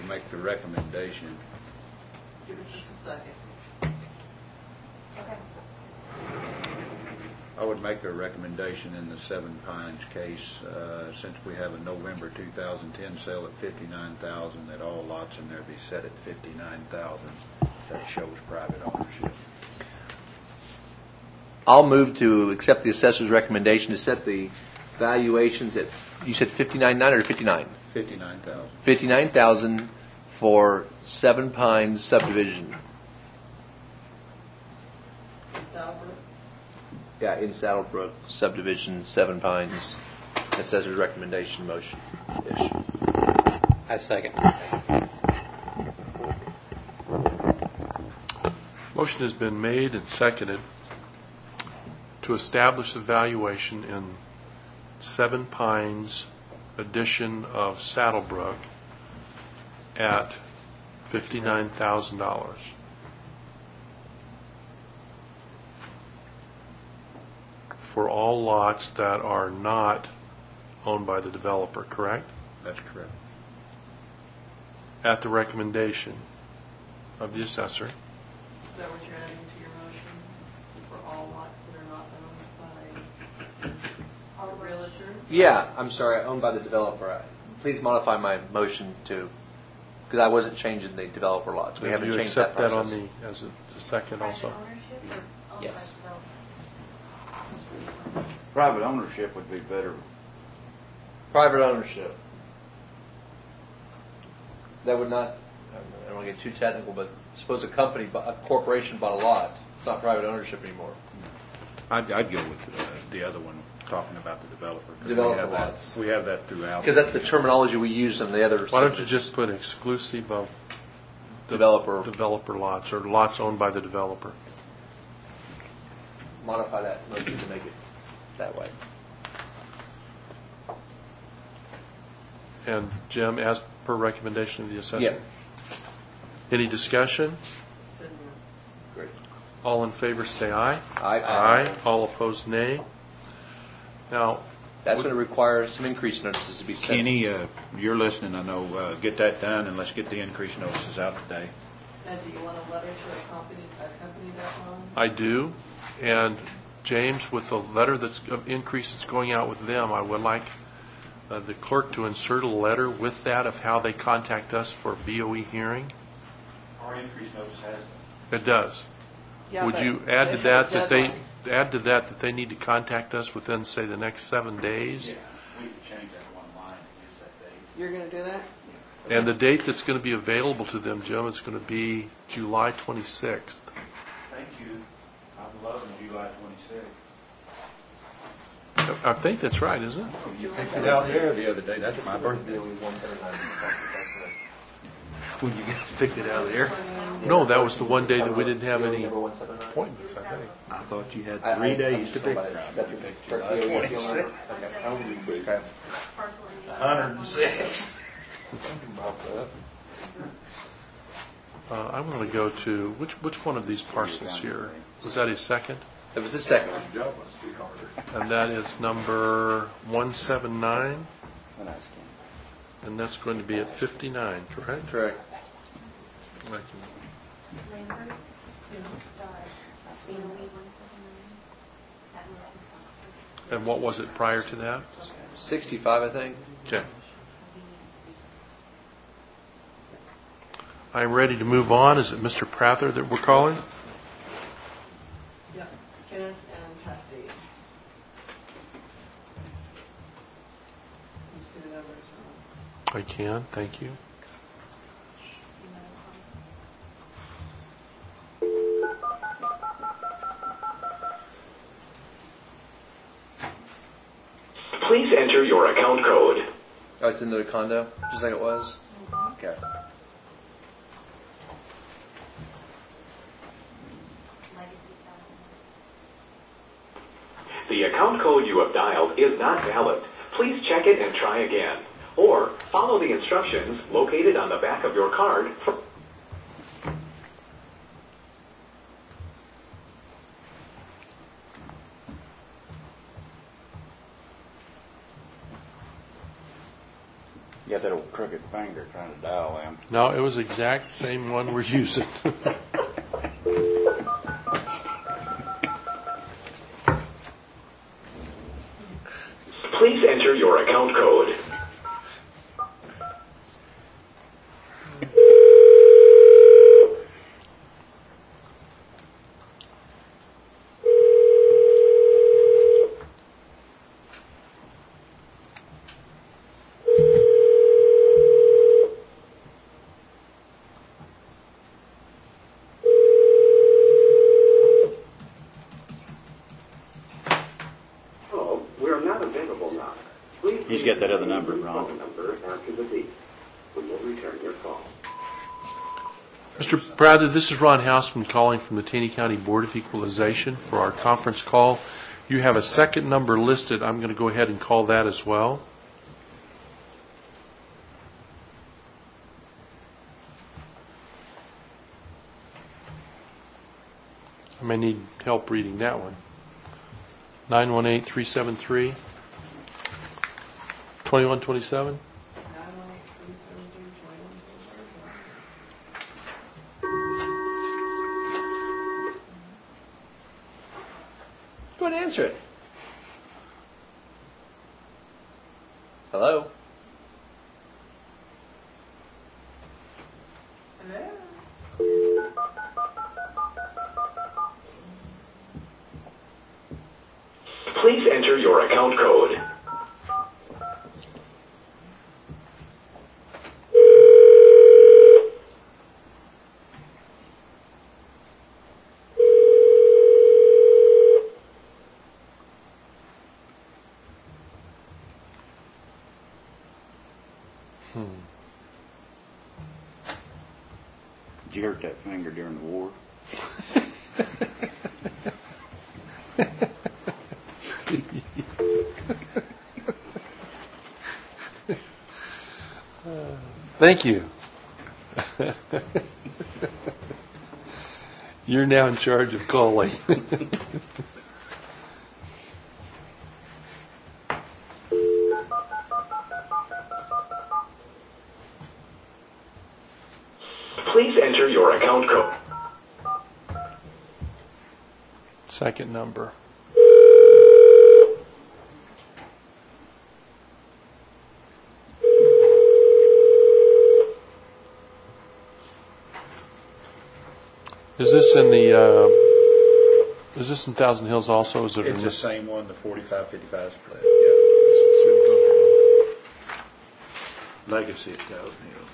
make the recommendation. Give it just a second. Okay. I would make a recommendation in the Seven Pines case, since we have a November 2010 sale at $59,000, that all lots in there be set at $59,000. That shows private ownership. I'll move to accept the assessor's recommendation to set the valuations at, you said 59.9 or 59? 59,000. 59,000 for Seven Pines subdivision. In Southbrook? Yeah, in Saddlebrook subdivision, Seven Pines. Assessor's recommendation motion. Ish. I second. Motion has been made and seconded to establish the valuation in Seven Pines edition of Saddlebrook at $59,000. For all lots that are not owned by the developer, correct? That's correct. At the recommendation of the assessor. Is that what you're adding to your motion? For all lots that are not owned by a realtor? Yeah, I'm sorry, owned by the developer. Please modify my motion to, because I wasn't changing the developer lots. We haven't You changed that accept that process. on the, as a second also? Yes. Private ownership would be better. Private ownership. That would not, I don't want to get too technical, but suppose a corporation bought a lot. It's not private ownership anymore. I'd go with the other one, talking about the developer. 'Cause Developer we have that- lots. We have that throughout. Because that's the terminology we use in the other. Why don't you just put exclusive of developer, developer lots or lots owned by the developer? modify that motion to make it that way. And Jim, as per recommendation of the assessor? Yeah. Any discussion? Great. All in favor say aye. Aye. Aye. All opposed, nay. Now, That's going to require some increase notices to be sent. Kenny, you're listening, I know. Get that done, and let's get the increase notices out today. And do you want a letter to accompany that one? I do. And James, with the letter of increase that's going out with them, I would like the clerk to insert a letter with that of how they contact us for BOE hearing. Our increase notice has It does. Yeah, Would but you add to they that have a they deadline. add to that they need to contact us within, say, the next 7 days? Yeah, we could change that one line and use that date. You're going to do that? And the date that's going to be available to them, Jim, is going to be July 26th. Thank you. I'm loving July 26th. I think that's right, isn't it? You picked it out there the other day. That's my birthday. When you guys picked it out there? No, that was the one day that we didn't have any appointments, I think. I thought you had 3 days to pick from. You picked July 26th. 106. I'm going to go to, which one of these parcels here? Was that a second? It was the second. And that is number 179, and that's going to be at 59, correct? Correct. I can- And what was it prior to that? 65, I think. Okay. I'm ready to move on. Is it Mr. Prather that we're calling? Yeah. Kenneth and Patsy. You see the numbers? I can, thank you. Please enter your account code. Oh, it's into the condo, just like it was? Okay. The account code you have dialed is not valid. Please check it and try again. Or follow the instructions located on the back of your card for You got that old crooked finger trying to dial them. No, it was the exact same one we're using. Please enter your account code. Oh, we're not available now. Please He's got that other number wrong. phone number after the beep. We will return your call. Mr. Prather, this is Ron Houseman calling from the Taney County Board of Equalization for our conference call. You have a second number listed. I'm going to go ahead and call that as well. I may need help reading that one. 918-373-2127. 918-373-2127. Go ahead and answer it. Hello? Hello? Please enter your account code. Did you hurt that finger during the war? Thank you. You're now in charge of calling. Please enter your account code. Second number. Is this in the? Is this in Thousand Hills also? Is it? It's the same one, the 45-55 split. Yeah. Legacy at Thousand Hills.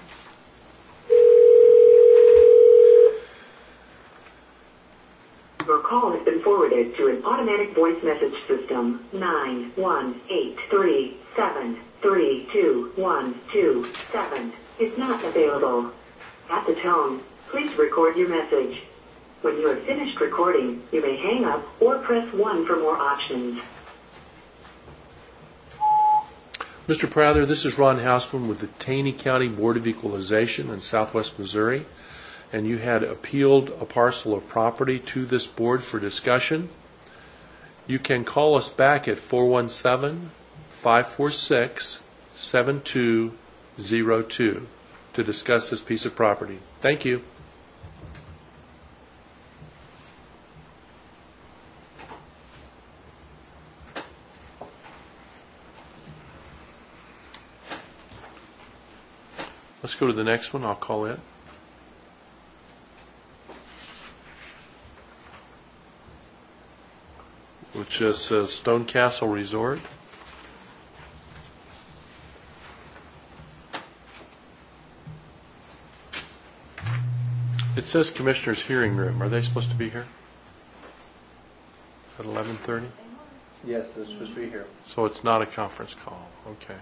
Your call has been forwarded to an automatic voice message system. 91837321227 is not available. At the tone, please record your message. When you have finished recording, you may hang up or press 1 for more options. Mr. Prather, this is Ron Houseman with the Taney County Board of Equalization in Southwest Missouri, and you had appealed a parcel of property to this board for discussion. You can call us back at 417-546-7202 to discuss this piece of property. Thank you. Let's go to the next one. I'll call it. Which is Stone Castle Resort. It says Commissioner's Hearing Room. Are they supposed to be here? At 11:30? Yes, they're supposed to be here. So it's not a conference call. Okay.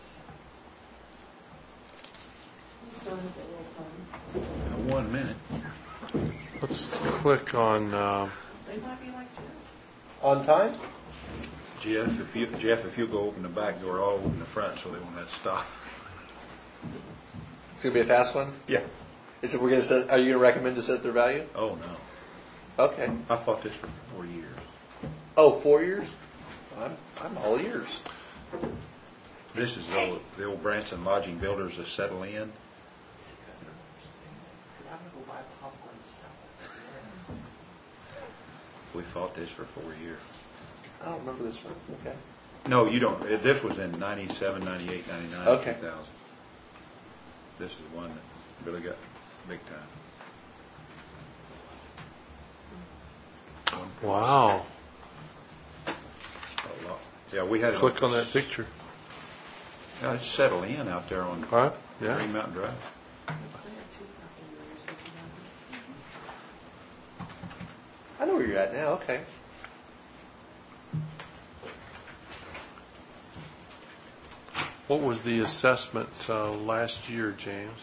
Still have a little time. 1 minute. Let's click on. They might be like Jeff. On time? Jeff, if you go open the back door, I'll open the front so they won't have to stop. It's going to be a fast one? Yeah. Is it, we're going to set, are you going to recommend to set their value? Oh, no. Okay. I fought this for 4 years. Oh, 4 years? I'm all ears. This is the old Branson Lodging Builders that settle in. We fought this for 4 years. I don't remember this one. Okay. No, you don't. This was in 97, 98, 99, Okay. 2000. This is one that really got big time. Wow. A lot. Yeah, we had it. Click on that picture. Yeah, it's settle in out there on Huh? Yeah. Green Mountain Drive. I know where you're at now. Okay. What was the assessment last year, James?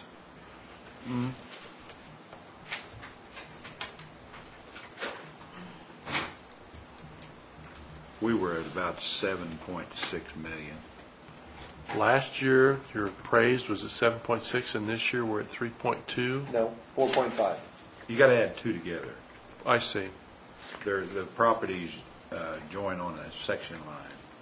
We were at about 7.6 million. Last year, your appraised was at 7.6, and this year we're at 3.2. No, 4.5. You got to add two together. I see. The properties join on a section line.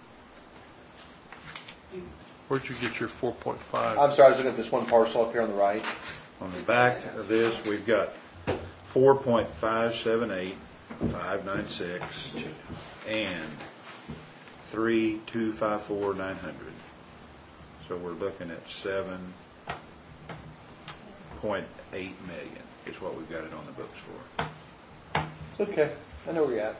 Where'd you get your 4.5? I'm sorry, I was looking at this one parcel up here on the right. On the back of this, we've got 4.578,596 and 3,254,900. So we're looking at 7.8 million is what we've got it on the books for. Okay. I know where you're at.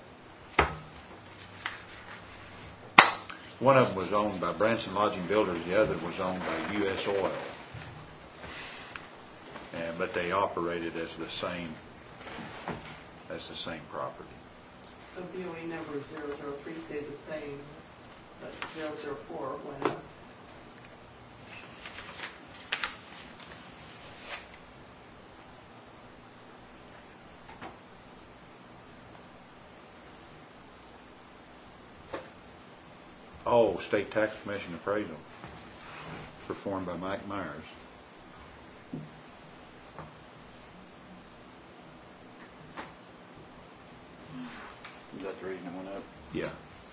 One of them was owned by Branson Lodging Builders, the other was owned by U.S. Oil. But they operated as the same property. So BOE number 003 stayed the same, but 004 went up. Oh, State Tax Commission appraisal, performed by Mike Myers. Is that the reason it went up? Yeah.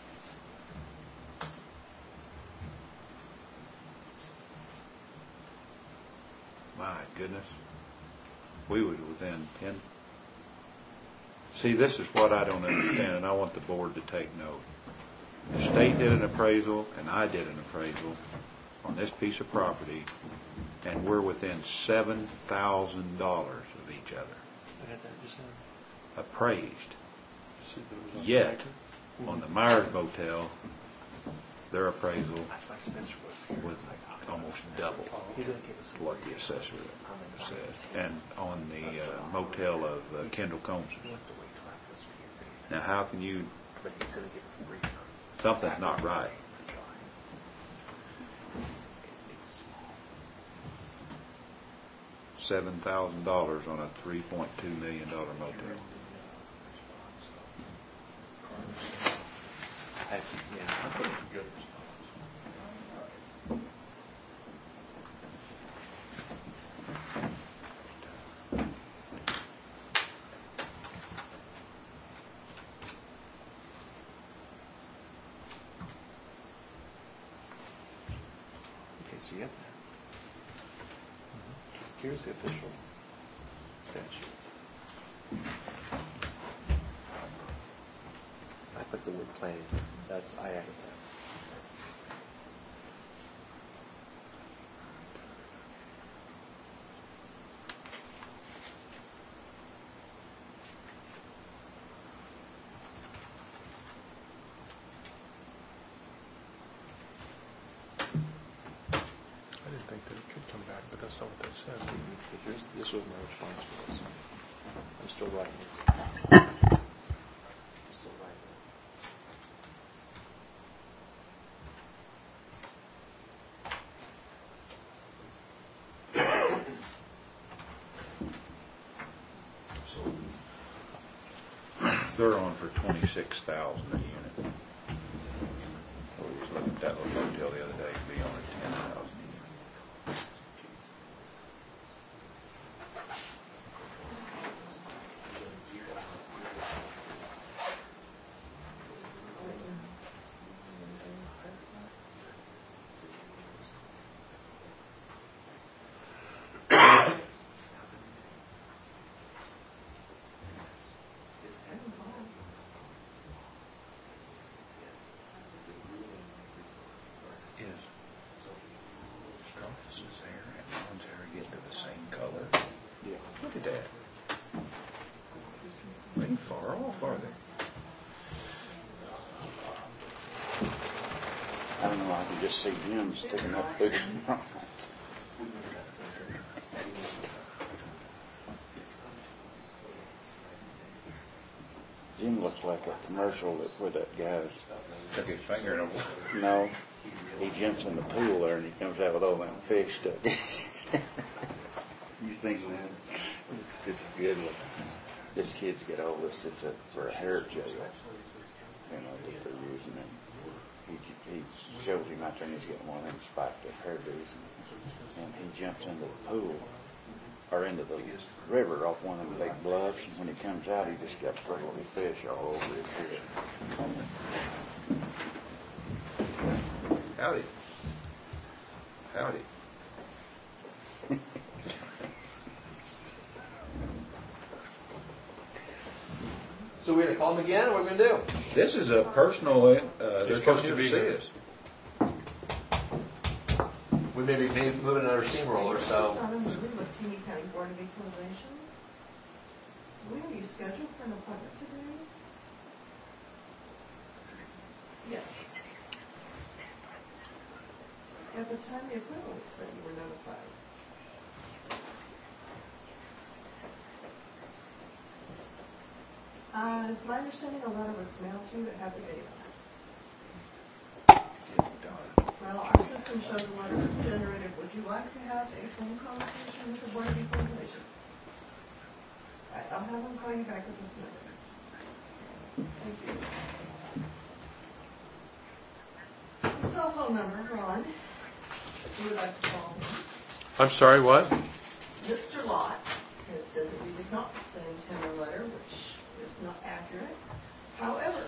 My goodness. We was within 10. See, this is what I don't understand, and I want the board to take note. The state did an appraisal, and I did an appraisal on this piece of property, and we're within $7,000 of each other. Appraised. Yet, on the Myers Motel, their appraisal was almost double what the assessor said. And on the motel of Kendall Combs. Now, how can you... Something's not right. $7,000 on a $3.2 million motel. Yep. Here's the official statute. I put the word planning. That's I added that. I didn't think that it could come back, but that's not what that said. This was my response for this. I'm still writing it. Still writing it. They're on for $26,000 a unit. We was looking at that little motel the other day, it'd be on at $10,000 a unit. Alice's hair and Ron's hair get to the same color. Yeah. Look at that. They ain't far off, are they? I don't know, I can just see Jim sticking up through the front. Jim looks like a commercial where that guy's, Took his finger in a... no, he jumps in the pool there and he comes out with all them fish stuck. You seen that? It's a good one. This kid's get all this, for a hair gel, that they're using it. He shows him out there and he's getting one of them spiked up hairdos, and he jumps into the pool, or into the river off one of them big bluffs, and when he comes out, he just got little fish all over his head. Howdy. Howdy. So we're going to call them again, or what are we going to do? This is a personal, they're supposed supposed to to be see here. us. We may be moving another steamroller, so. It's not a movie with Teeny County Board of Equalization. Are you scheduled for an appointment today? Yes. At the time the appointment was set, you were notified. It's my understanding a letter was mailed to you that had the date on it. Well, our system shows a letter was generated. Would you like to have a phone conversation with the Board of Equalization? I'll have them call you back at this number. Thank you. The cell phone number, Ron, if you would like to call him. I'm sorry, what? Mr. Lott has said that we did not send him a letter, which is not accurate. However,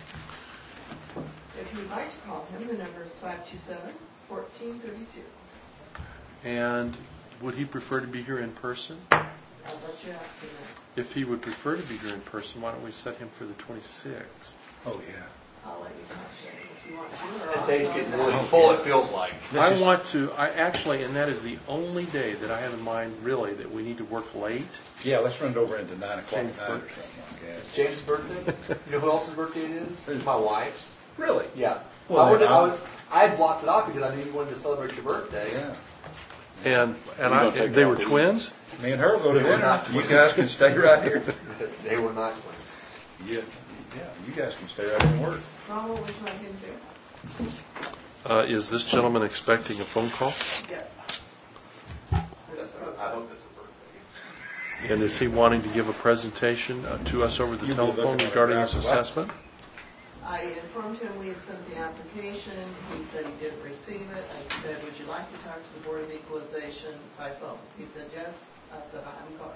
if you'd like to call him, the number is 527-1432. And would he prefer to be here in person? I'll let you ask him that. If he would prefer to be here in person, why don't we set him for the 26th? Oh, yeah. I'll let you talk to him if you want to. Or That I'll day's call getting him. really full, it feels like. I want to, and that is the only day that I have in mind, really, that we need to work late. Yeah, let's run it over into 9 o'clock James tonight or birthday. something like It's that. James' birthday. You know who else's birthday it is? It's my wife's. Really? Yeah. Well, I had blocked it off because I knew you wanted to celebrate your birthday. Yeah. And gonna take they off were the- twins? Me and her will go to They were dinner. not You twins. guys can stay right here. They were not twins. Yeah, you guys can stay right here and work. Ron, what would you like him to do? Is this gentleman expecting a phone call? Yes. I hope that's a birthday. And is he wanting to give a presentation to us over the You'll be telephone looking at regarding a his graphic license. assessment? I informed him we had sent the application. He said he didn't receive it. I said, would you like to talk to the Board of Equalization by phone? He said, yes. I said, I'm calling.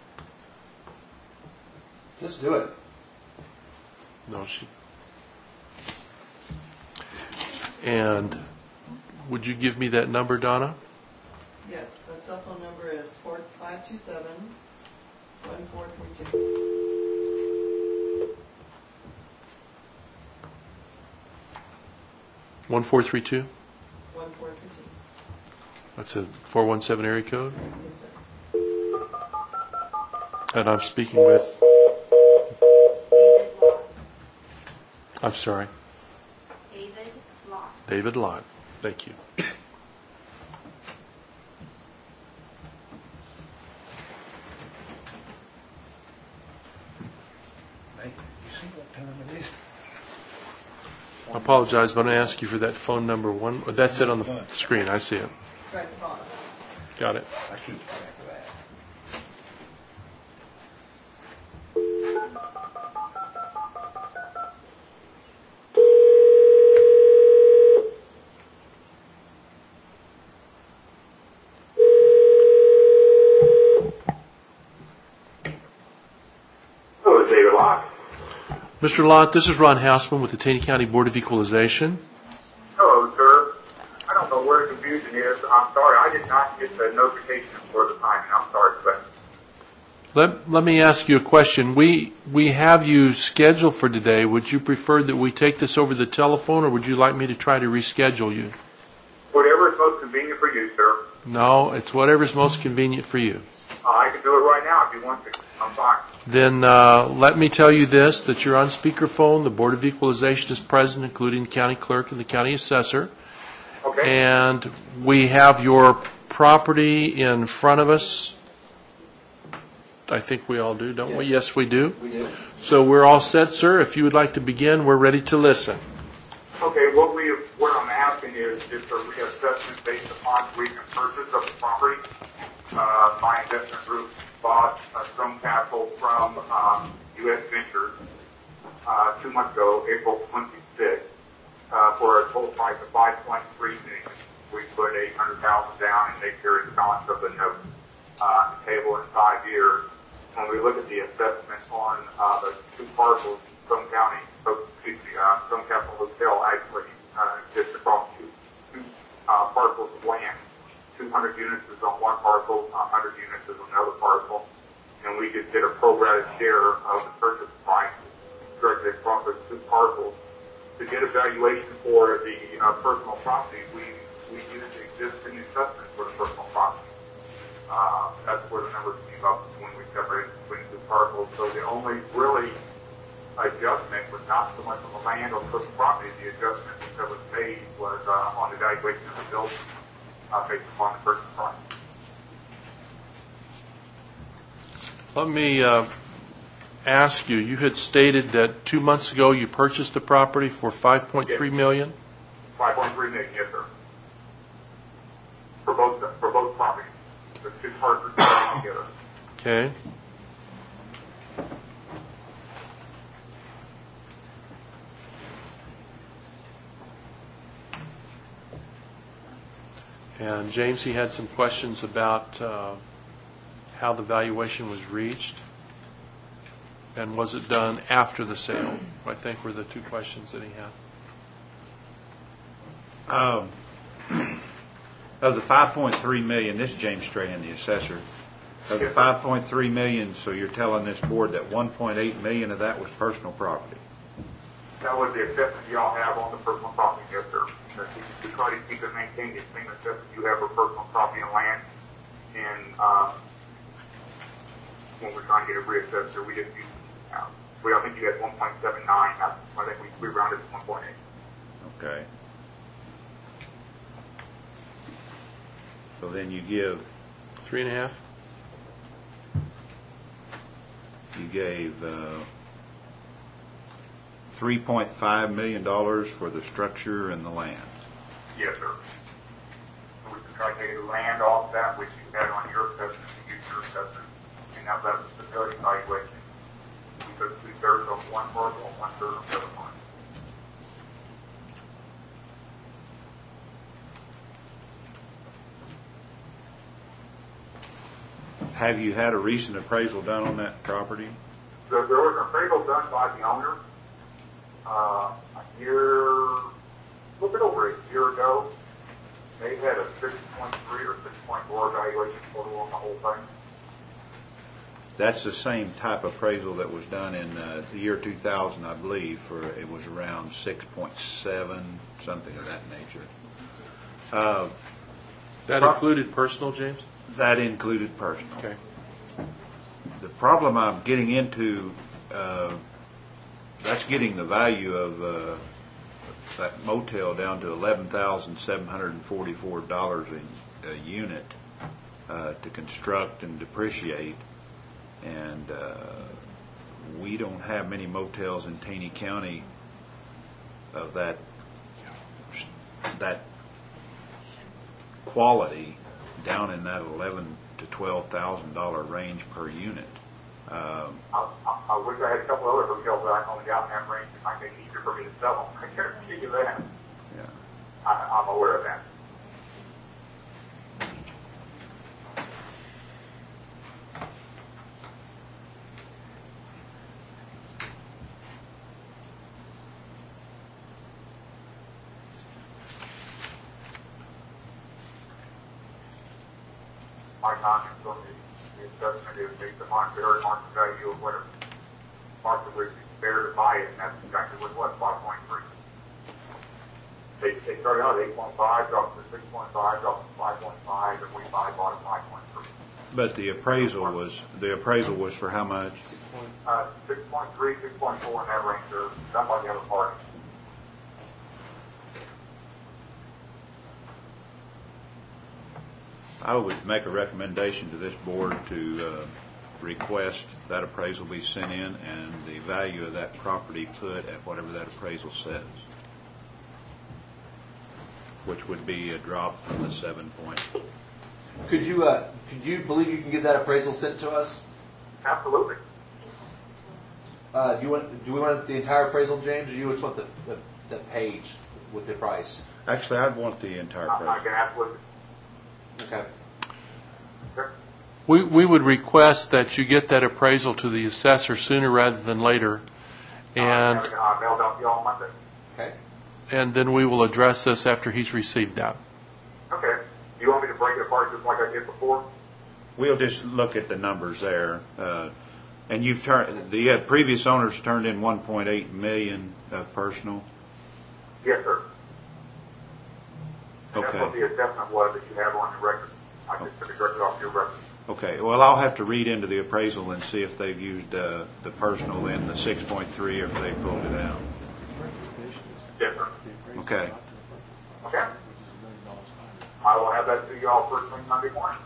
Just do it. No, she. And would you give me that number, Donna? Yes, the cell phone number is 527-1432. 1432? 1432. That's a 417 area code? Yes, sir. And I'm speaking with, David Lott. I'm sorry, David Lott. David Lott. Thank you. Nathan, you see what time it is? I apologize, but I'm going to ask you for that phone number one. That's it on the screen. I see it. Right at the bottom. Got it. I keep track of that. Hello, it's David Locke. Mr. Lott, this is Ron Hausman with the Taney County Board of Equalization. Hello, sir. I don't know where the confusion is. I'm sorry. I did not get the notification for the timing. I'm sorry for that. Let me ask you a question. We have you scheduled for today. Would you prefer that we take this over the telephone, or would you like me to try to reschedule you? Whatever is most convenient for you, sir. No, it's whatever's most convenient for you. I can do it right now if you want to. I'm fine. Then let me tell you this, that you're on speakerphone. The Board of Equalization is present, including the county clerk and the county assessor. Okay. And we have your property in front of us. I think we all do, don't we? Yes, we do. We do. So we're all set, sir. If you would like to begin, we're ready to listen. Okay, what I'm asking is just a reassessment based upon recent purchase of the property. My investment group bought Stone Castle from U.S. Ventures 2 months ago, April 26th, for a total price of $5.3 million. We put $800,000 down and they carry the balance of the note on the table in 5 years. When we look at the assessment on the two parcels, Stone Castle Hotel actually just across two parcels of land. 200 units is on one parcel, 100 units is on another parcel, and we just did a pro-rata share of the purchase price directly across those two parcels. To get a valuation for the personal property, we used the existing assessment for the personal property. That's where the numbers came up when we separated between the two parcels. So the only really adjustment was not so much on the land or personal property. The adjustment that was made was on the valuation of the building based upon the purchase price. Let me ask you, you had stated that 2 months ago you purchased the property for $5.3 million? $5.3 million, yes, sir. For both properties. The two parts are together. Okay. And James, he had some questions about how the valuation was reached, and was it done after the sale? I think were the two questions that he had. Of the $5.3 million, this is James Strahan, the assessor. Of the $5.3 million, so you're telling this board that $1.8 million of that was personal property? That was the assessment y'all have on the personal property, yes, sir. To try to keep and maintain the same assessment you have for personal property and land. And when we're trying to get a reassessed, we didn't use I think you had 1.79. I think we rounded to 1.8. Okay. So then you give 3.5. You gave $3.5 million for the structure and the land. Yes, sir. So we can try to take the land off that, which you had on your assessment, and use your assessment, and now that's the facility valuation. We took 2/3 of one parcel and 1/3 of the other one. Have you had a recent appraisal done on that property? There was an appraisal done by the owner a little bit over a year ago. They had a 6.3 or 6.4 valuation total on the whole thing. That's the same type of appraisal that was done in the year 2000, I believe, for it was around 6.7, something of that nature. That included personal, James? That included personal. Okay. The problem I'm getting into, that's getting the value of that motel down to $11,744 a unit to construct and depreciate. And we don't have many motels in Taney County of that quality down in that $11,000 to $12,000 range per unit. I wish I had a couple other hotels that I only got in that range. It might make it easier for me to sell them. I guarantee you that. Yeah. I'm aware of that. My comments on the assessment is based upon fair market value of whatever market would be fair to buy it, and that's exactly what it was, 5.3. They started out at 8.5, dropped to 6.5, dropped to 5.5, and we finally bought at 5.3. But the appraisal was for how much? 6.3, 6.4 in that range, or done by the other party. I would make a recommendation to this board to request that appraisal be sent in and the value of that property put at whatever that appraisal says, which would be a drop from the 7 point. Could you believe you can get that appraisal sent to us? Absolutely. Do we want the entire appraisal, James, or you just want the page with the price? Actually, I'd want the entire I appraisal. can absolutely. Okay. Sure. We would request that you get that appraisal to the assessor sooner rather than later, and Mailed out to you all Monday. Okay. and then we will address this after he's received that. Okay. Do you want me to break it apart just like I did before? We'll just look at the numbers there. And you've turned, the previous owners turned in 1.8 million of personal. Yes, sir. That's what Okay. the assessment was that you have on your record. I just took it directly off your record. Okay. Well, I'll have to read into the appraisal and see if they've used the personal in the 6.3 or if they pulled it out. Yes, sir. Okay. Okay. I will have that to you all first thing Monday morning.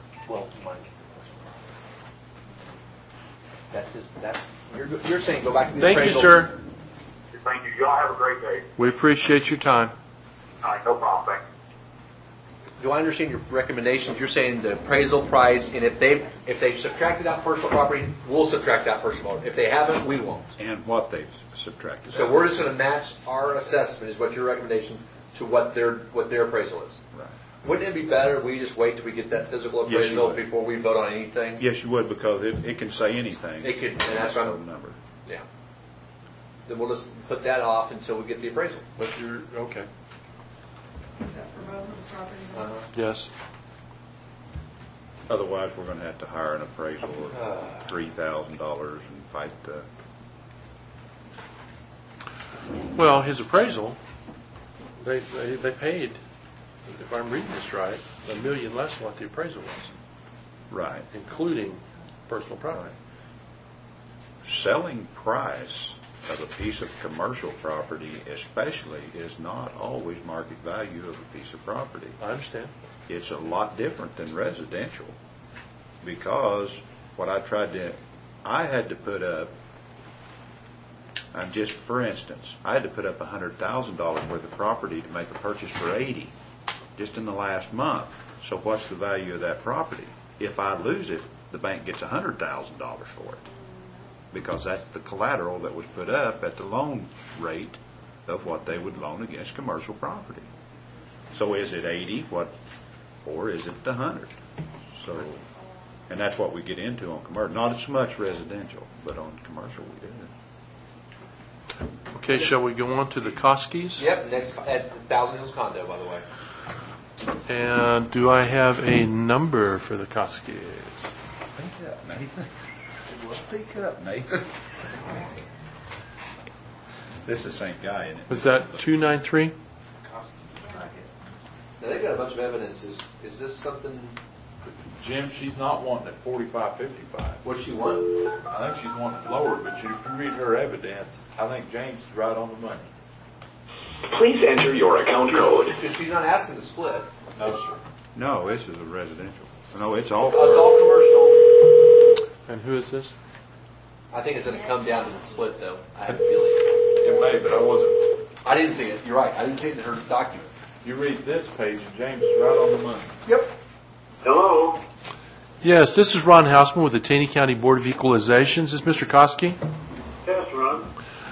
You're saying go back to the Thank you, appraisal. sir. Thank you. Y'all have a great day. We appreciate your time. All right, no problem. Thank you. Do I understand your recommendations? You're saying the appraisal price, and if they've subtracted out personal property, we'll subtract out personal. If they haven't, we won't. And what they've subtracted. So we're just going to match our assessment, is what your recommendation, to what their appraisal is. Right. Wouldn't it be better if we just wait till we get that physical Yes, you appraisal would. before we vote on anything? Yes, you would, because it can say anything. It could, and that's what No I'm, number. yeah. Then we'll just put that off until we get the appraisal. But you're, okay. Is that for both of the properties? Yes. Otherwise, we're going to have to hire an appraisal of $3,000 and fight the. Well, his appraisal, they paid, if I'm reading this right, $1 million less than what the appraisal was, Right. including personal property. Selling price of a piece of commercial property especially is not always market value of a piece of property. I understand. It's a lot different than residential, because what I had to put up, just for instance, I had to put up $100,000 worth of property to make a purchase for $80,000 just in the last month. So what's the value of that property? If I lose it, the bank gets $100,000 for it, because that's the collateral that was put up at the loan rate of what they would loan against commercial property. So is it 80? Or is it the 100? So, and that's what we get into on commercial. Not as much residential, but on commercial we do. Okay, shall we go on to the Koskis? Yep, next at Thousand Hills condo, by the way. And do I have a number for the Koskis? Speak up, Nathan. Speak up, Nathan. This is the same guy, isn't it? Was that 293? Now they've got a bunch of evidence. Is this something? Jim, she's not wanting at 45, 55. What she want? I think she's wanting it lower, but if you read her evidence, I think James is right on the money. Please enter your account code. She's not asking to split. No, sir. No, this is a residential. No, it's all. It's all commercial. And who is this? I think it's going to come down to the split, though. I have a feeling. It may, but I wasn't. I didn't see it. You're right. I didn't see it in her document. You read this page, and James is right on the money. Yep. Hello? Yes, this is Ron Hausman with the Taney County Board of Equalizations. Is Mr. Koski? Yes, Ron.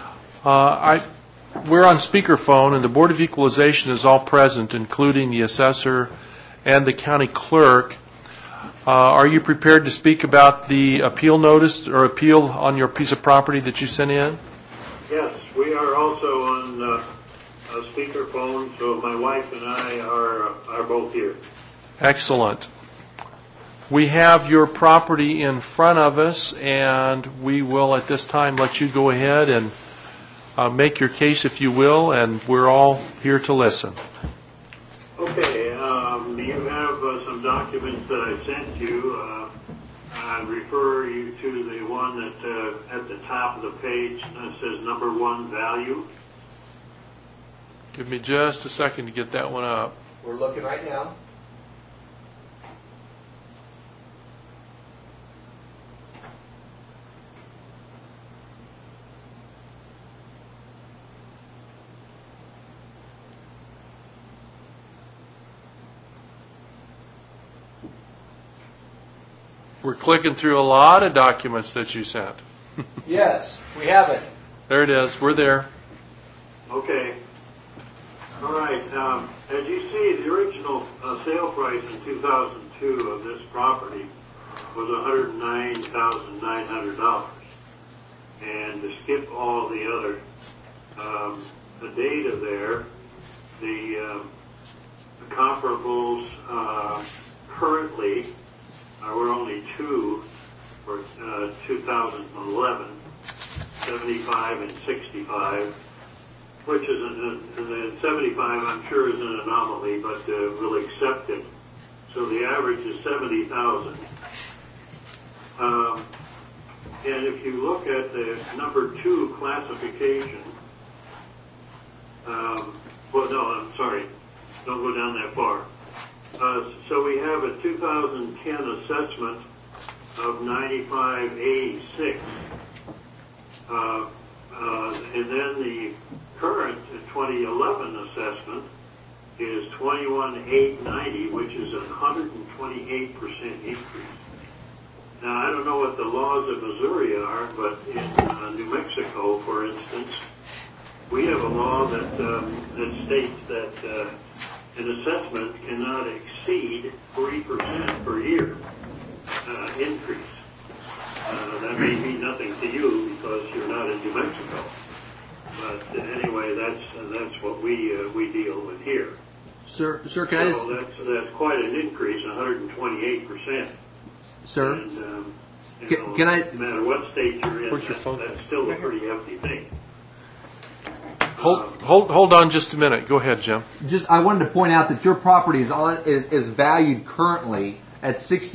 We're on speakerphone, and the Board of Equalization is all present, including the assessor and the county clerk. Are you prepared to speak about the appeal notice or appeal on your piece of property that you sent in? Yes, we are also on a speakerphone, so my wife and I are both here. Excellent. We have your property in front of us, and we will at this time let you go ahead and Make your case if you will, and we're all here to listen. Okay, you have some documents that I sent you. I refer you to the one that at the top of the page that says number 1 value. Give me just a second to get that one up. We're looking right now. We're clicking through a lot of documents that you sent. Yes, we have it. There it is. We're there. Okay. All right. As you see, the original sale price in 2002 of this property was $109,900. And to skip all the other the data there, the comparables currently were only 2 for 2011, 75 and 65. Which is, the 75 I'm sure is an anomaly, but we'll accept it. So the average is 70,000. And if you look at the number 2 classification, well, no, I'm sorry, don't go down that far. So we have a 2010 assessment of 9586. And then the current 2011 assessment is 21,890, which is a 128% increase. Now, I don't know what the laws of Missouri are, but in New Mexico, for instance, we have a law that states that an assessment cannot exceed 3% per year increase. That may mean nothing to you because you're not in New Mexico. But anyway, that's what we deal with here. Sir, can I just... That's quite an increase, 128%. Sir, and, can I... No matter what state you're in, Where's your phone? that's still a pretty hefty thing. Hold on just a minute. Go ahead, Jim. I wanted to point out that your property is valued currently at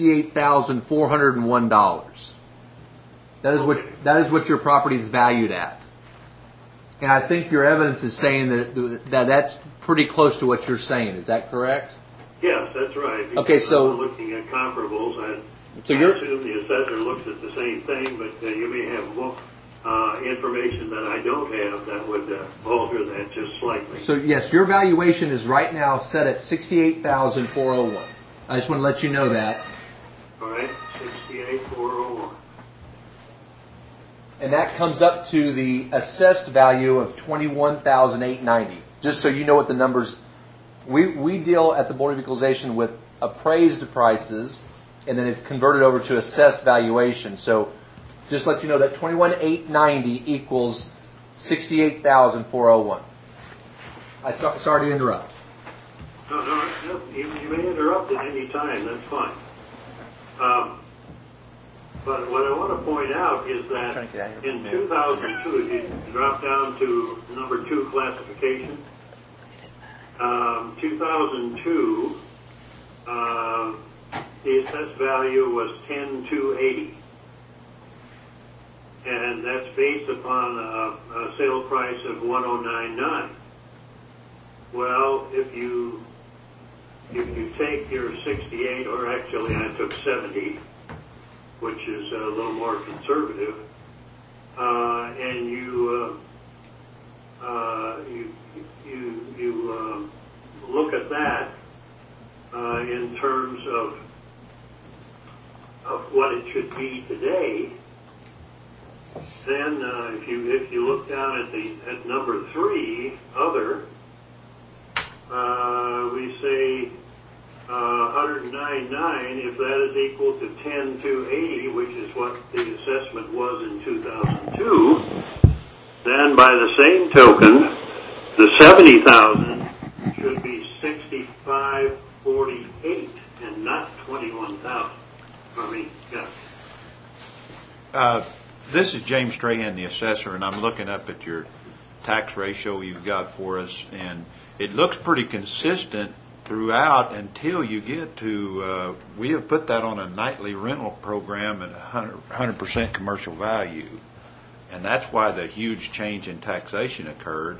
$68,401. That is what your property is valued at. And I think your evidence is saying that that's pretty close to what you're saying. Is that correct? Yes, that's right. Okay, so I'm looking at comparables, I So assume the assessor looks at the same thing, but you may have more information that I don't have that would alter that just slightly. So yes, your valuation is right now set at $68,401. I just want to let you know that. All right, 68,401. And that comes up to the assessed value of $21,890. Just so you know what the numbers... We deal at the Board of Equalization with appraised prices, and then it's converted over to assessed valuation. So just let you know that $21,890 equals $68,401. Sorry to interrupt. No, you may interrupt at any time. That's fine. But what I want to point out is that in 2002, if you drop down to number 2 classification, 2002, the assessed value was 10,280, and that's based upon a sale price of 1,099. Well, if you take your 68, or actually I took 70, which is a little more conservative, and you look at that in terms of what it should be today, then if you look down at number 3, other, we say 109.9, if that is equal to 10,280, which is what the assessment was in 2002, then by the same token, the 70,000 should be 65,48 and not 21,000. This is James Strahan, the assessor, and I'm looking up at your tax ratio you've got for us, and it looks pretty consistent throughout until you get to, we have put that on a nightly rental program at 100% commercial value. And that's why the huge change in taxation occurred.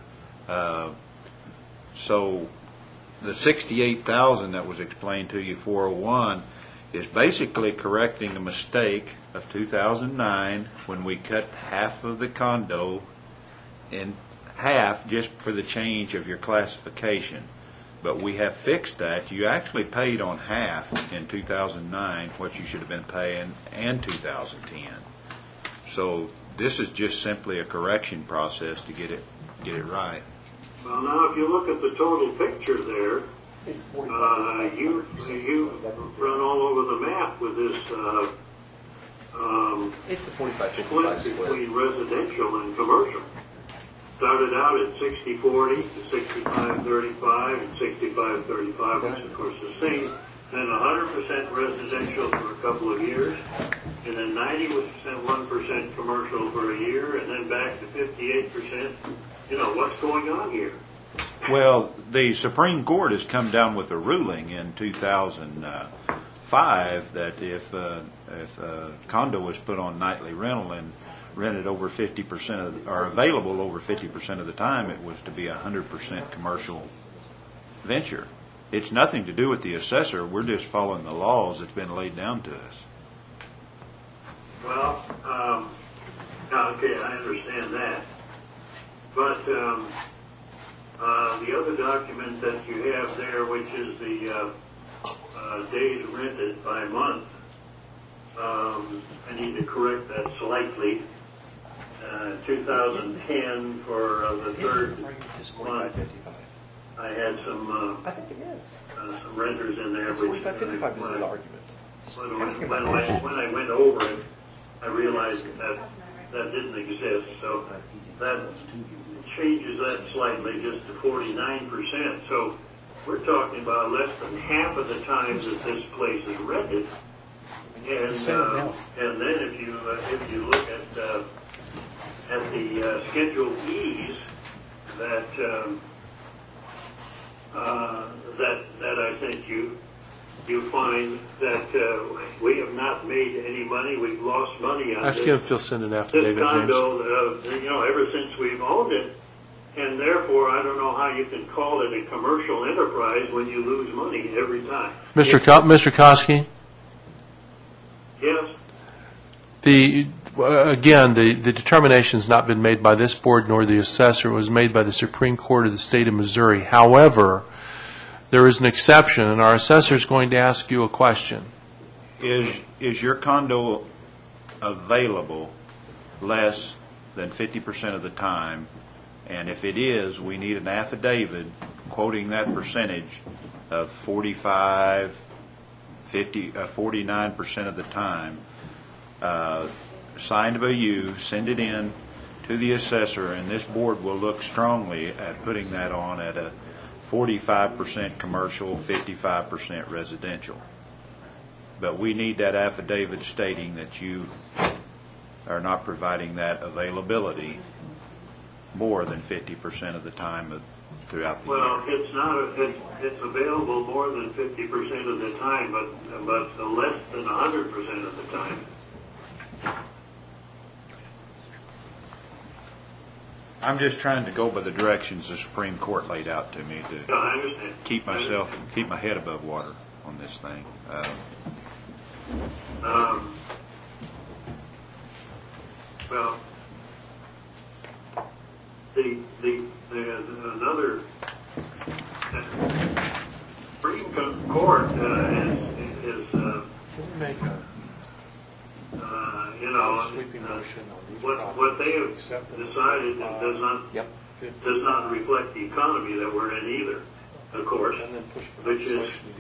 So the 68,000 that was explained to you, 401, is basically correcting a mistake of 2009 when we cut half of the condo in half just for the change of your classification. But we have fixed that. You actually paid on half in 2009 what you should have been paying and 2010. So this is just simply a correction process to get it right. Well, now if you look at the total picture there, you run all over the map with this It's the 45-55 split split. between residential and commercial. Started out at 60-40 to 65-35 and 65-35, which of course is the same. Then 100% residential for a couple of years, and then 91% commercial for a year, and then back to 58%. You know, what's going on here? Well, the Supreme Court has come down with a ruling in 2005 that if a condo was put on nightly rental and rented over 50% of, or available over 50% of the time, it was to be 100% commercial venture. It's nothing to do with the assessor. We're just following the laws that's been laid down to us. Well, okay, I understand that. But the other document that you have there, which is the days rented by month, I need to correct that slightly. 2010 for the third month, I had some I think it is. some renters in there. 45-55 is the argument. When I went over it, I realized that didn't exist. So that changes that slightly just to 49%. So we're talking about less than half of the times that this place is rented. And then if you look at the Schedule E's that I think you find that we have not made any money. We've lost money on Ask this. him if he'll send an affidavit, This James. condo, ever since we've owned it, and therefore I don't know how you can call it a commercial enterprise when you lose money every time. Mr. Kosky? Yes. The determination has not been made by this board nor the assessor. It was made by the Supreme Court of the state of Missouri. However, there is an exception, and our assessor is going to ask you a question. Is your condo available less than 50% of the time? And if it is, we need an affidavit quoting that percentage of 49% of the time, signed by you, send it in to the assessor, and this board will look strongly at putting that on at a 45% commercial, 55% residential. But we need that affidavit stating that you are not providing that availability more than 50% of the time throughout the year. Well, it's not. It's available more than 50% of the time, but less than 100% of the time. I'm just trying to go by the directions the Supreme Court laid out to me to No, I understand. keep my head above water on this thing. Well, another Supreme Court is sweeping motion on what they have decided does not reflect the economy that we're in either, of course, which is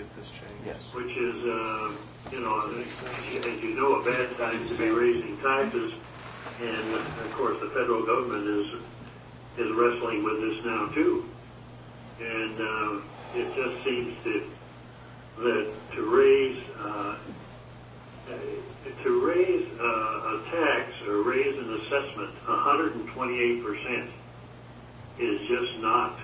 as you know, a bad time to be raising taxes, and of course the federal government is wrestling with this now too, and it just seems that to raise a tax or raise an assessment 128% is just not,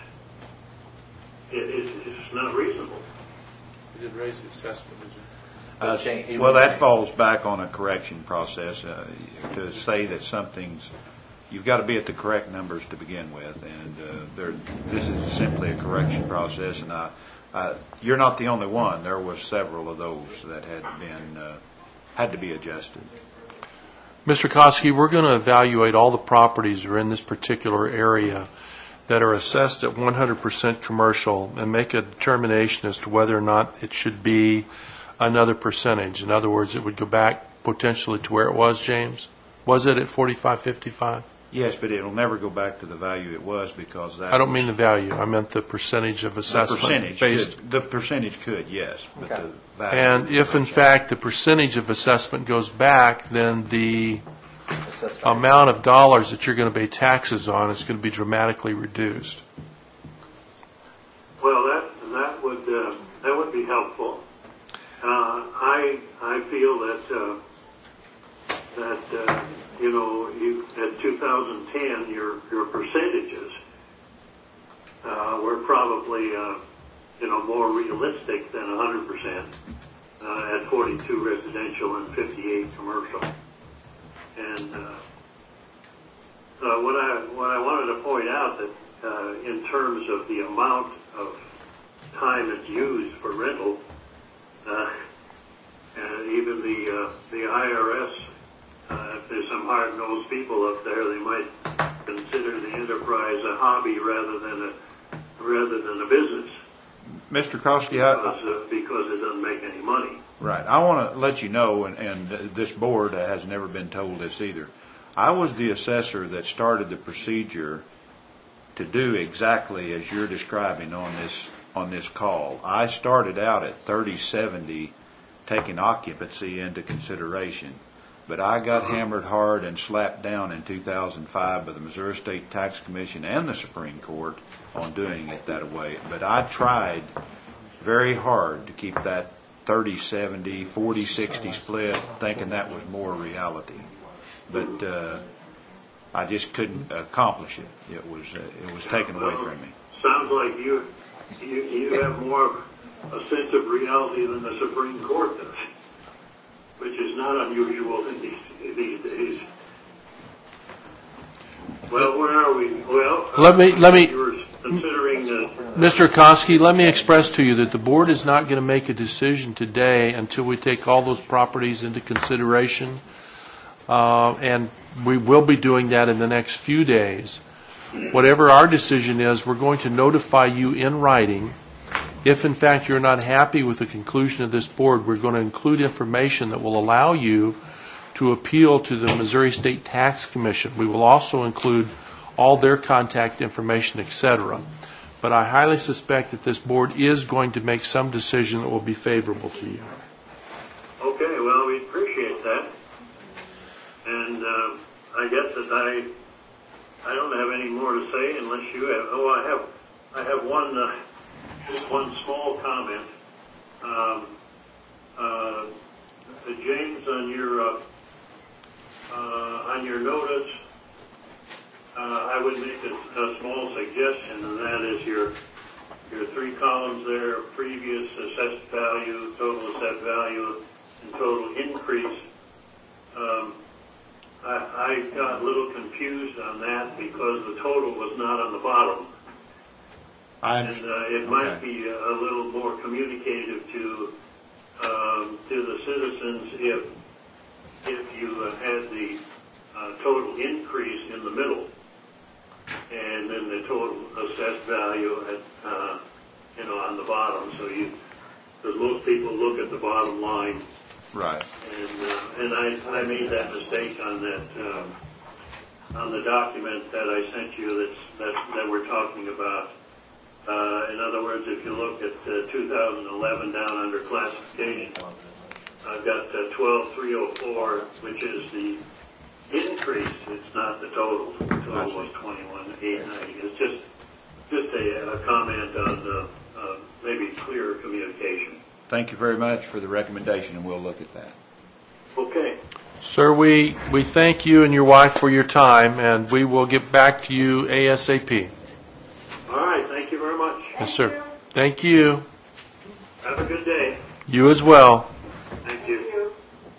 it's not reasonable. You didn't raise the assessment, did you? Well, that falls back on a correction process. To say that something's, you've got to be at the correct numbers to begin with, and this is simply a correction process. And you're not the only one. There were several of those that had to be adjusted. Mr. Koski, we're going to evaluate all the properties that are in this particular area that are assessed at 100% commercial and make a determination as to whether or not it should be another percentage. In other words, it would go back potentially to where it was, James? Was it at 45.55? Yes, but it'll never go back to the value it was because that. I don't mean the value. I meant the percentage of assessment. The percentage could, yes. But Okay. the value And if, in fact, the percentage of assessment goes back, then the amount of dollars that you're going to pay taxes on is going to be dramatically reduced. Well, that would be helpful. I feel that at 2010 your percentages were probably more realistic than 100% at 42 residential and 58 commercial. And what I wanted to point out that in terms of the amount of time that's used for rental, and even the IRS, if there's some hard-nosed people up there, they might consider the enterprise a hobby rather than a business. Mr. Koski, because it doesn't make any money. Right. I want to let you know, and this board has never been told this either. I was the assessor that started the procedure to do exactly as you're describing on this call. I started out at 3070, taking occupancy into consideration. But I got hammered hard and slapped down in 2005 by the Missouri State Tax Commission and the Supreme Court on doing it that way. But I tried very hard to keep that 30-70, 40-60 split, thinking that was more reality. But I just couldn't accomplish it. It was taken away from me. Sounds like you have more of a sense of reality than the Supreme Court does, which is not unusual in these days. Well, where are we? Well, let me. You were considering Mr. Koski, let me express to you that the board is not going to make a decision today until we take all those properties into consideration, and we will be doing that in the next few days. Whatever our decision is, we're going to notify you in writing. If, in fact, you're not happy with the conclusion of this board, we're going to include information that will allow you to appeal to the Missouri State Tax Commission. We will also include all their contact information, etc. But I highly suspect that this board is going to make some decision that will be favorable to you. Okay, well, we appreciate that. And I guess that I don't have any more to say unless you have. Oh, I have one. Just one small comment. James, on your notice, I would make a small suggestion, and that is your 3 columns there: previous assessed value, total assessed value, and total increase. I got a little confused on that because the total was not on the bottom. And it might be a little more communicative to the citizens if you had the total increase in the middle, and then the total assessed value at on the bottom. So because most people look at the bottom line, right? And I made that mistake on that on the document that I sent you that we're talking about. In other words, if you look at 2011 down under classification, I've got 12,304, which is the increase. It's not the total. The total was 21,890. It's just a comment on maybe clearer communication. Thank you very much for the recommendation, and we'll look at that. Okay. Sir, we thank you and your wife for your time, and we will get back to you ASAP. Yes, sir. Thank you. Have a good day. You as well. Thank you.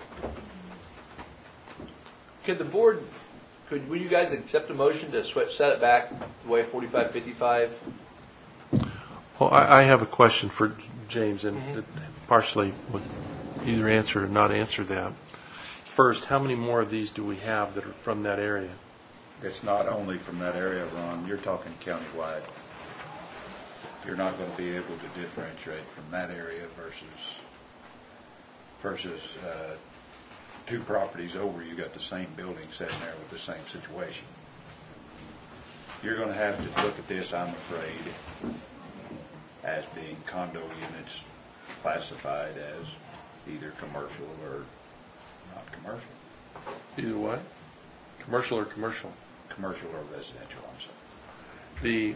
Could the board, will you guys accept a motion to set it back the way 4555? Well, I have a question for James, and it partially would either answer or not answer that. First, how many more of these do we have that are from that area? It's not only from that area, Ron. You're talking countywide. You're not going to be able to differentiate from that area versus two properties over. You got the same building sitting there with the same situation. You're going to have to look at this, I'm afraid, as being condo units classified as either commercial or not commercial. Either what? Commercial or commercial? Commercial or residential, I'm sorry. The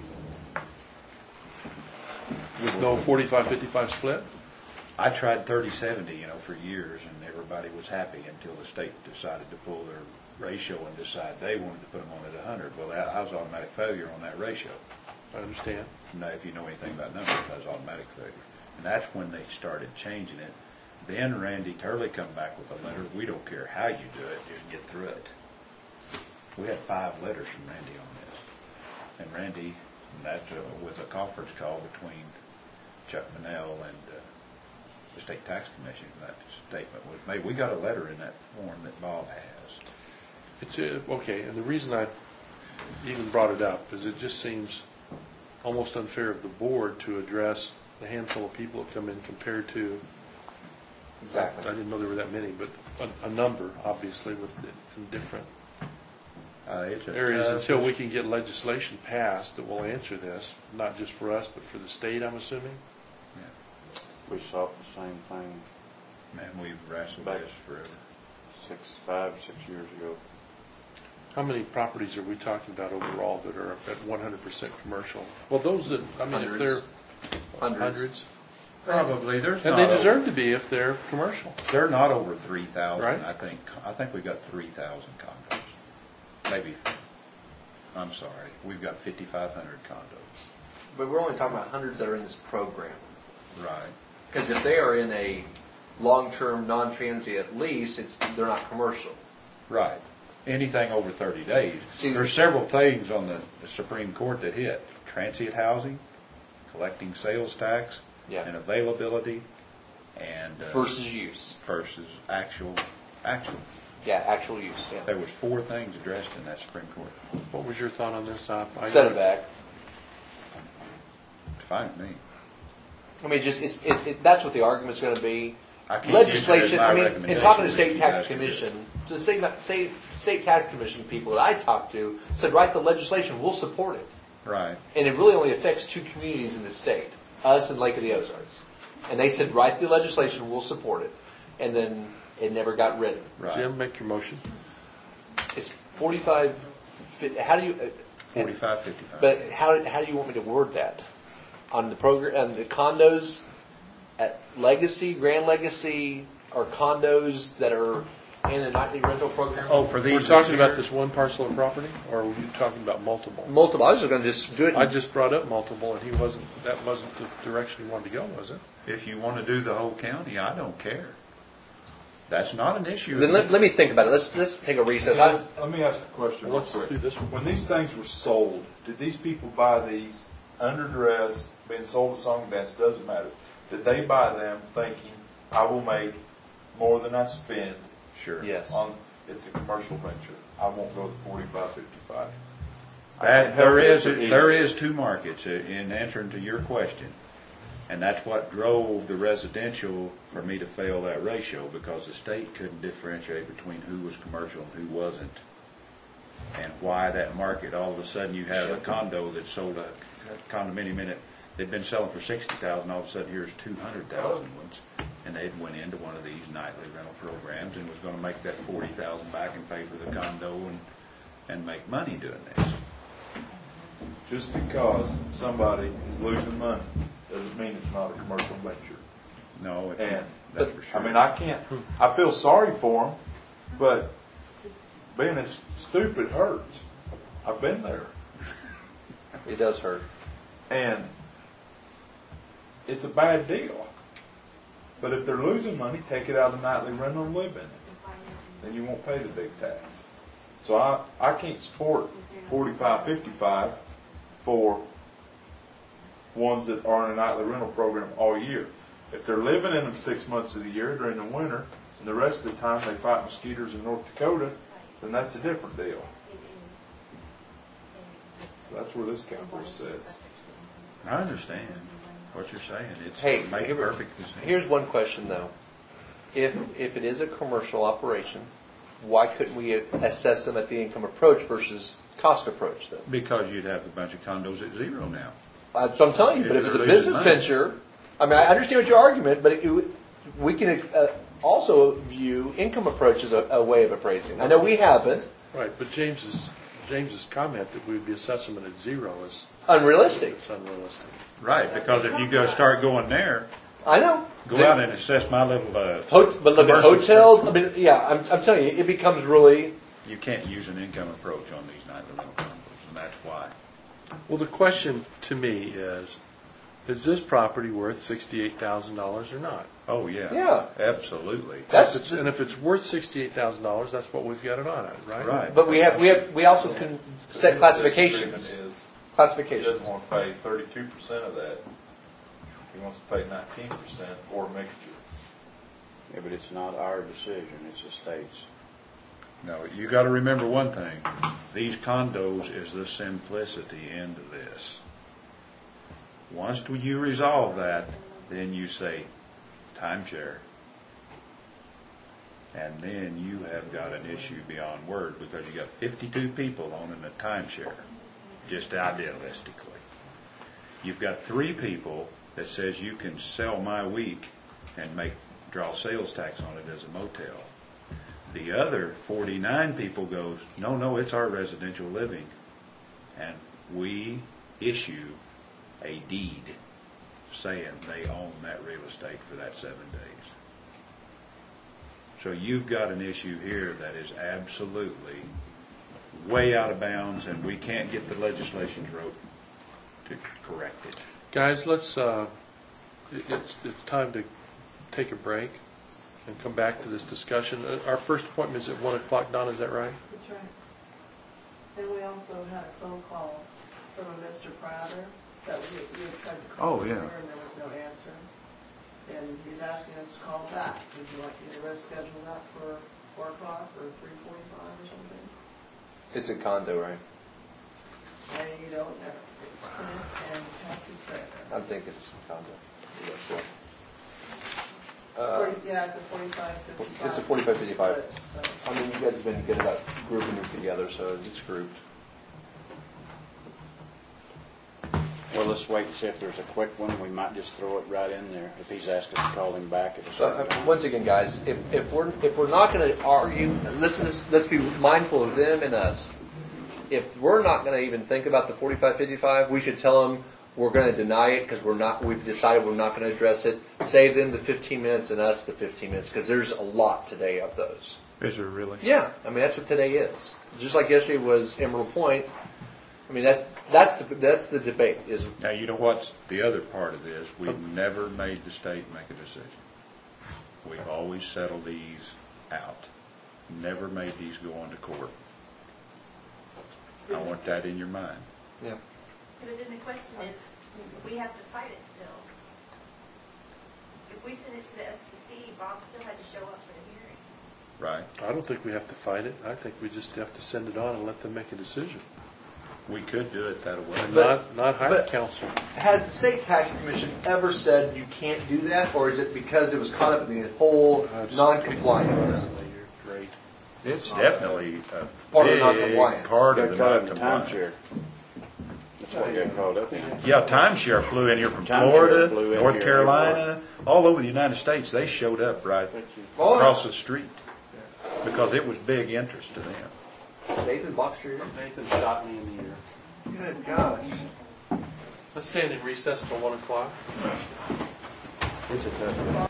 with no 45-55 split? I tried 30-70, for years, and everybody was happy until the state decided to pull their ratio and decide they wanted to put them on at 100. Well, I was automatic failure on that ratio. I understand. Now, if you know anything about numbers, that was automatic failure. And that's when they started changing it. Then Randy Turley come back with a letter. We don't care how you do it, just get through it. We had 5 letters from Randy on this. And Randy, that was a conference call between Chuck Fennell and the State Tax Commission. That statement was made. We got a letter in that form that Bob has. It's okay, and the reason I even brought it up is it just seems almost unfair of the board to address the handful of people that come in compared to, Exactly. I didn't know there were that many, but a number, obviously, in different areas until we can get legislation passed that will answer this, not just for us, but for the state, I'm assuming. Yeah. We saw the same thing. Man, we've wrestled this forever. 5, 6 years ago. How many properties are we talking about overall that are at 100% commercial? Well, those that, I mean, if they're hundreds. Probably. And they deserve to be if they're commercial. They're not over 3,000, right? I think we got 3,000 condos. Maybe. I'm sorry. We've got 5,500 condos. But we're only talking about hundreds that are in this program. Right. Because if they are in a long-term, non-transient lease, they're not commercial. Right. Anything over 30 days. There's several things on the Supreme Court that hit. Transient housing, collecting sales tax, and availability, and versus use. Versus actual. Yeah, actual use. Yeah. There was 4 things addressed in that Supreme Court. What was your thought on this? Set it back. Fine with me. I mean, that's what the argument's going to be. Legislation. In talking to the State Tax Commission, the state Tax Commission people that I talked to said, write the legislation, we'll support it. Right. And it really only affects 2 communities in the state, us and Lake of the Ozarks. And they said, write the legislation, we'll support it. And then it never got written. Right. Jim, make your motion. It's 45. How do you? 45, 55. But how do you want me to word that? On the program, on the condos at Legacy, Grand Legacy, or condos that are in a nightly rental program? Oh, for these. We're talking about this one parcel of property, or are you talking about multiple? Multiple. I was just going to just do it. I just brought up multiple, and that wasn't the direction he wanted to go, was it? If you want to do the whole county, I don't care. That's not an issue. Then let me think about it. Let's take a recess. Let me ask a question. Let's real quick. do this one. When these things were sold, did these people buy these under duress, being sold a song and dance, doesn't matter. Did they buy them thinking, I will make more than I spend? Sure. Yes. It's a commercial venture. I won't go to 45, 55. There is 2 markets in answering to your question. And that's what drove the residential for me to fail that ratio, because the state couldn't differentiate between who was commercial and who wasn't. And why that market, all of a sudden you have a condo that sold a condominium in it, they'd been selling for $60,000, all of a sudden here's 200,000 ones. And they went into one of these nightly rental programs and was going to make that 40,000 back and pay for the condo and make money doing this. Just because somebody is losing money doesn't mean it's not a commercial venture. No, that's for sure. I mean, I feel sorry for them, but being as stupid hurts. I've been there. It does hurt. And it's a bad deal. But if they're losing money, take it out of the nightly rental and live in it. Then you won't pay the big tax. So I can't support 45, 55 for ones that are in a nightly rental program all year. If they're living in them 6 months of the year during the winter, and the rest of the time they fight mosquitoes in North Dakota, then that's a different deal. That's where this category sits. I understand what you're saying. It's Hey, make perfect sense. here's one question though. If it is a commercial operation, why couldn't we assess them at the income approach versus cost approach then? Because you'd have a bunch of condos at zero now. That's what I'm telling you. If But if they're it's a losing business money. venture, I mean, I understand what your argument, but we can also view income approach as a way of appraising. I know we haven't. Right, but James's comment that we would be assessing them at zero is Unrealistic. it's unrealistic. Right, because if you go start going there, I know. go out and assess my little. But look at commercial hotels. I mean, yeah, I'm telling you, it becomes really. You can't use an income approach on these nightly rental condos, and that's why. Well, the question to me is this property worth $68,000 or not? Oh yeah, Yeah. absolutely. And if it's worth $68,000, that's what we've got it on at, right? Right. But we also can set classifications. His disagreement is he Classifications. doesn't want to pay 32% of that. He wants to pay 19% or a mixture. Yeah, but it's not our decision, it's the state's. No, you got to remember one thing. These condos is the simplicity end of this. Once you resolve that, then you say timeshare. And then you have got an issue beyond word because you got 52 people owning a timeshare, just idealistically. You've got 3 people that says you can sell my week and draw sales tax on it as a motel. The other 49 people goes, no, it's our residential living. And we issue a deed saying they own that real estate for that 7 days. So you've got an issue here that is absolutely way out of bounds, and we can't get the legislation wrote to correct it. Guys, let's. It's time to take a break and come back to this discussion. Our first appointment is at 1 o'clock. Don, is that right? That's right. And we also had a phone call from a Mr. Prater that we had tried to call Oh, yeah. earlier and there was no answer. And he's asking us to call back. Would you like me to reschedule that for 4 o'clock or 3:45 or something? It's a condo, right? And you don't know. It's Kenneth and Patsy Prater. I think it's a condo. Yeah, sure. Yeah, it's a 45, 55. It's a 45, 55. split, so. I mean, you guys have been good about grouping these together, so it's grouped. Well, let's wait and see if there's a quick one. We might just throw it right in there if he's asked us to call him back at a certain time. Once again, guys, if we're not going to argue, let's be mindful of them and us. If we're not going to even think about the 45, 55, we should tell them we're going to deny it because we've decided we're not going to address it. Save them the 15 minutes and us the 15 minutes because there's a lot today of those. Is there really? Yeah, I mean that's what today is. Just like yesterday was Emerald Point. I mean that's the debate. Is Now, you know what's the other part of this? We've never made the state make a decision. We've always settled these out. Never made these go on to court. I want that in your mind. yeah. But then the question is, we have to fight it still. If we send it to the STC, Bob still had to show up for the hearing. Right? I don't think we have to fight it. I think we just have to send it on and let them make a decision. We could do it that way. And But- not hire but- counsel. Has the state tax commission ever said you can't do that, or is it because it was caught up in the whole non-compliance? You're great. It's definitely a Part of big non-compliance. part of Got the caught in the non-compliance. timeshare. That's what got called up in. Yeah, timeshare flew in here from Timeshare Florida, flew in North here Carolina, all over the United States. They showed up right Oh, across the street because it was big interest to them. Nathan boxed your ear. Nathan shot me in the ear. Good gosh. Let's stand in recess till 1 o'clock. It's a tough one.